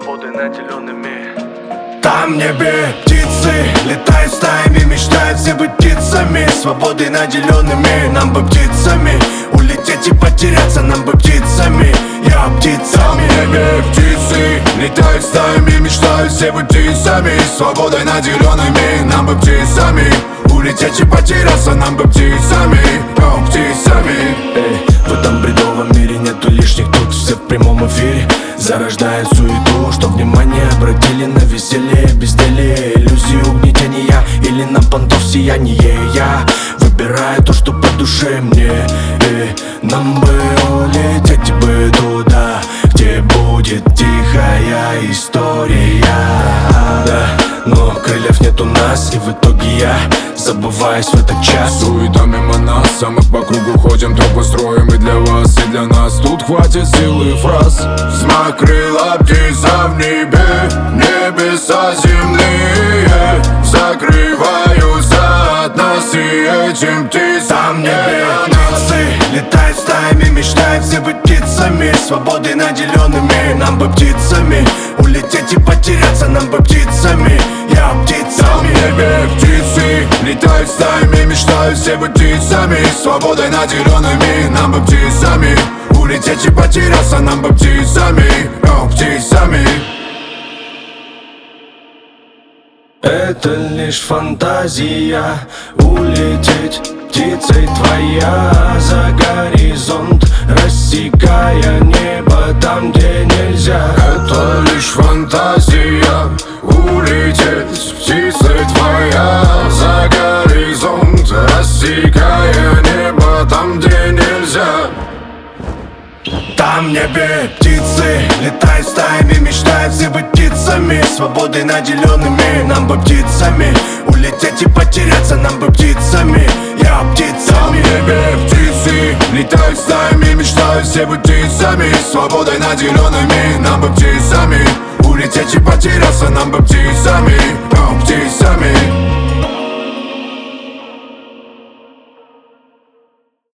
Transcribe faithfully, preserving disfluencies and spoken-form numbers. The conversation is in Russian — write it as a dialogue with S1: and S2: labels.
S1: свободой наделенными.
S2: Там в небе птицы летают стаями, мечтают все быть птицами, свободой наделенными. Нам бы птицами улететь и потеряться, нам бы птицами, я птицами. Там в небе птицы летают стаями, мечтают все быть птицами, свободой наделенными. Нам бы птицами улететь и потеряться, нам бы птицами, о, птицами. Эй, в этом бредовом мире нету лишних, тут все в прямом эфире зарождают суету, что внимание обратили на веселье, безделие, иллюзию угнетения или на понтов сияние. Я выбираю то, что по душе мне, и нам бы улететь бы туда, где будет тихая история. Да, но крыльев нет у нас, и в итоге я забываюсь в этот час.
S3: Суета мимо нас, а мы по кругу ходим, тропы строим и для вас, и для нас. Тут хватит силы фраз.
S2: Взмах крыла птица в небе, небеса земные закрываются от нас, и этим птицам там в небе птицы летают стаями, мечтают все быть птицами, свободой наделенными. Нам бы птицами улететь и потеряться, нам бы птицами, я птицами.
S3: Там в небе птицы летают стаями, мечтают все быть птицами, свободой наделенными. Нам бы птицами улететь и потеряться, нам бы птицами, о, птицами.
S2: Это лишь фантазия, улететь птицей твоя за горизонт, рассекая небо там, где нельзя.
S3: Это лишь фантазия, улететь птицей твоя за горизонт, рассекая небо там, где нельзя.
S2: Там в небе птицы летают стаями, мечтают все быть птицами, свободой наделенными. Нам бы птицами улететь и потеряться, нам бы птицами, я птицами.
S3: Там в небе птицы летают стаями, мечтают все быть птицами, свободой наделенными. Нам бы птицами улететь и потеряться, нам бы птицами, о, птицами.